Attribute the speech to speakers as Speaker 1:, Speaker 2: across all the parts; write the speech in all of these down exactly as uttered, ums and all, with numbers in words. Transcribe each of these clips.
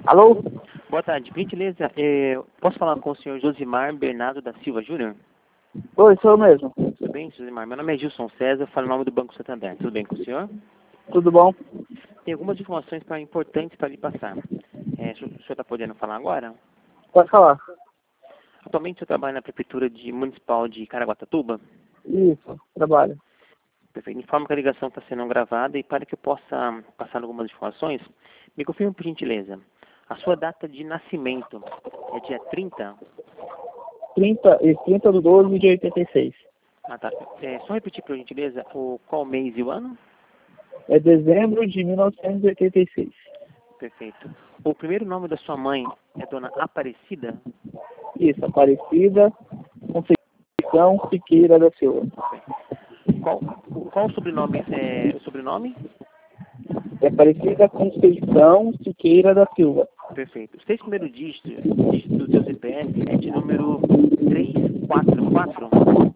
Speaker 1: Alô?
Speaker 2: Boa tarde. Por gentileza, é, posso falar com o senhor Josimar Bernardo da Silva Júnior?
Speaker 1: Oi, sou eu mesmo.
Speaker 2: Tudo bem, Josimar? Meu nome é Gilson César, falo em nome do Banco Santander. Tudo bem com o senhor?
Speaker 1: Tudo bom?
Speaker 2: Tem algumas informações pra, importantes para lhe passar. É, o senhor está podendo falar agora?
Speaker 1: Pode falar.
Speaker 2: Atualmente o senhor trabalha na Prefeitura de Municipal de Caraguatatuba?
Speaker 1: Isso, trabalho.
Speaker 2: Perfeito. Informo que a ligação está sendo gravada e para que eu possa passar algumas informações, me confirme por gentileza. A sua data de nascimento é dia trinta?
Speaker 1: trinta, e trinta de doze de oitenta e seis.
Speaker 2: Ah, tá. É, só repetir por gentileza o, qual mês e o ano?
Speaker 1: É dezembro de mil novecentos e oitenta e seis.
Speaker 2: Perfeito. O primeiro nome da sua mãe é Dona Aparecida?
Speaker 1: Isso, Aparecida Conceição Siqueira da Silva.
Speaker 2: Qual, qual o sobrenome? É, o sobrenome?
Speaker 1: É Aparecida Conceição Siqueira da Silva.
Speaker 2: Perfeito. Os seis primeiros dígitos, dígitos do seu C P F é de número trezentos e quarenta e quatro?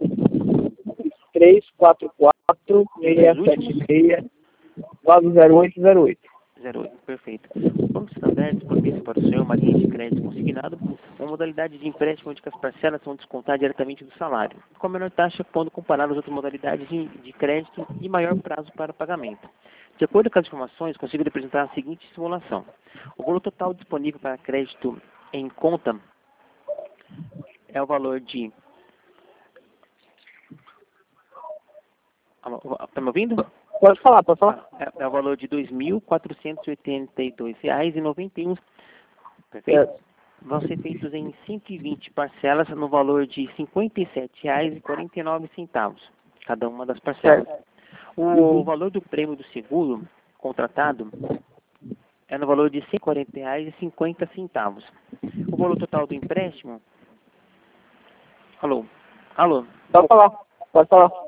Speaker 1: três quatro quatro, seis
Speaker 2: Os
Speaker 1: sete
Speaker 2: últimos?
Speaker 1: seis, nove zero oito zero oito.
Speaker 2: zero oito, perfeito. O Banco Santander disponibiliza para o senhor uma linha de crédito consignado, uma modalidade de empréstimo onde as parcelas são descontadas diretamente do salário, com a menor taxa quando comparado às outras modalidades de, de crédito e maior prazo para pagamento. De acordo com as informações, consigo lhe apresentar a seguinte simulação. O valor total disponível para crédito em conta é o valor de... Está me ouvindo?
Speaker 1: Pode falar, pode falar.
Speaker 2: É, é o valor de dois mil quatrocentos e oitenta e dois reais e noventa e um centavos. Perfeito?
Speaker 1: É.
Speaker 2: Vão ser feitos em cento e vinte parcelas no valor de cinquenta e sete reais e quarenta e nove centavos, cada uma das parcelas.
Speaker 1: Certo.
Speaker 2: O
Speaker 1: Uhum.
Speaker 2: valor do prêmio do seguro contratado é no valor de cento e quarenta reais e cinquenta centavos. O valor total do empréstimo... Alô? Alô?
Speaker 1: Pode falar, pode falar.